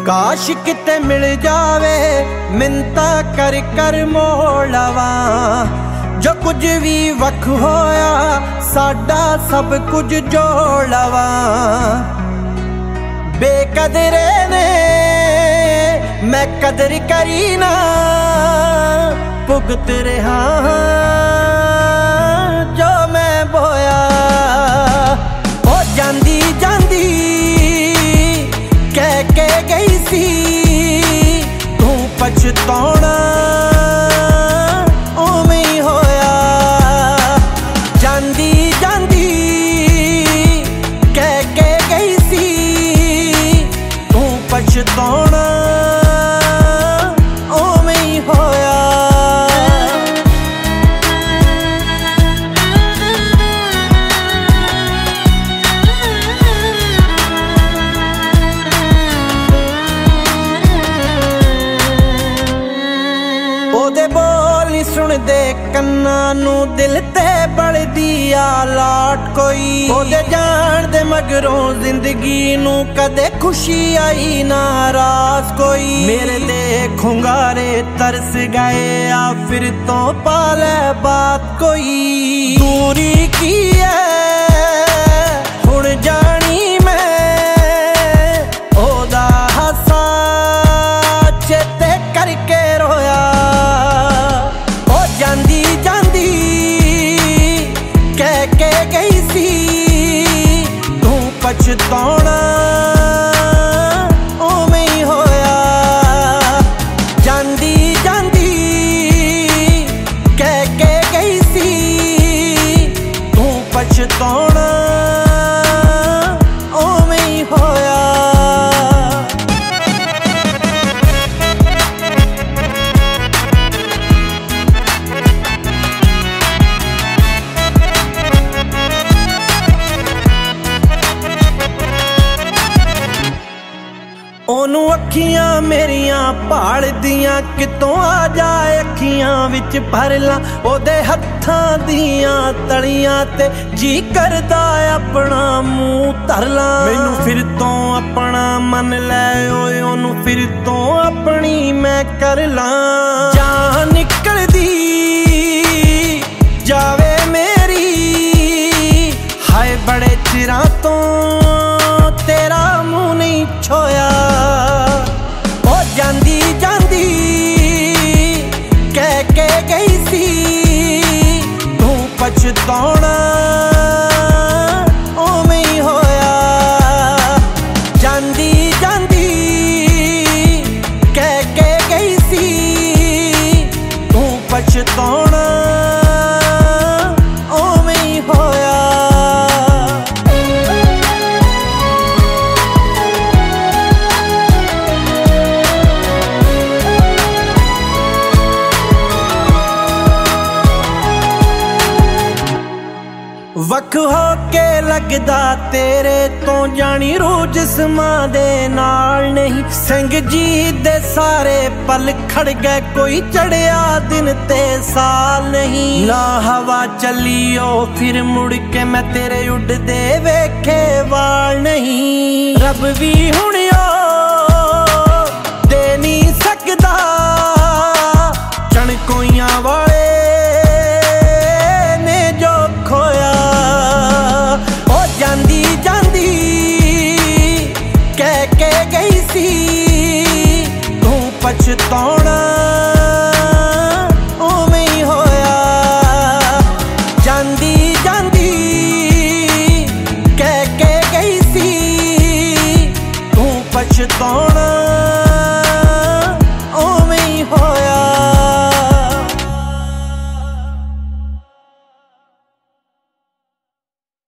काश किते मिल जावे मिन्नता कर कर मोड़वा जो कुछ भी वख होया साडा सब कुछ जोड़वा। बेकदरे ने मैं कदर करी ना भुगत रहा जो मैं बोया। ओ जांदी जांदी कह के गई सी तू पछताना उवें ही होया। जांदी जांदी कह के गई सी तू पछताना उवें ही होया। ओदे बोल नी सुनदे कन्ना नू दिल ते बलदी आ लाट कोई। ओदे जान दे मगरों जिंदगी नू कदे खुशी आई नाराज कोई। मेरे दे खुंगारे तरस गए आ फिर तो पाले बात कोई। दूरी की है हुण जानी मैं ओदा हासा चेते करके रोया। जांदी जांदी कह के गई सी तू पछताना उवें ही होया। जांदी जांदी कह के गई सी तू पछताना उवें ही होया। ओनू अखियां मेरियां भाल दियां कितों आ जाए अखियां विच भर ला। ओदे हत्थां दियां तलियां ते जी करदा अपना मूंह धर ला। मैनू फिर तो अपना मन लै ओए ओनू फिर तो अपनी मैं कर ला। जान निकलदी जावे मेरी हाय बड़े चिरां तो तेरा मुंह नहीं छोया। जांदी जांदी कह के गई सी तू पछताना उवें ही होया। जांदी जांदी कह के गई सी तू पछताना उवें ही होया। वख हो के लगदा तेरे तो जानी रूह जिस्मां दे नाल नहीं। सिंह जी दे सारे पल खड़ गए कोई चढ़िया दिन ते साल नहीं। ना हवा चलियो फिर मुड़ के मैं तेरे उड़दे वेखे वाल नहीं। रब भी हुणियो दे नहीं सकदा चणकोइयां वाले जांदी जांदी कह के गई सी तू पछताना